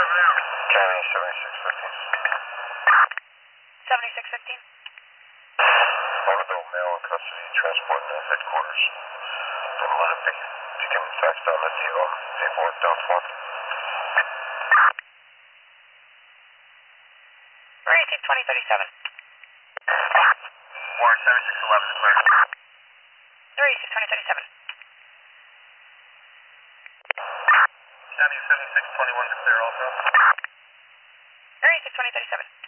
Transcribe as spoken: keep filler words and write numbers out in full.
County seventy-six fifteen. seventy-six fifteen. Orbital male in custody, transport to headquarters. From Lappy. You can fax down the deal. Paperwork down one. Three eighteen twenty thirty-seven. Warren seventy-six eleven is clear. Three eighteen twenty thirty-seven. County seventy-six twenty-one is clear also. Three eighteen twenty thirty-seven.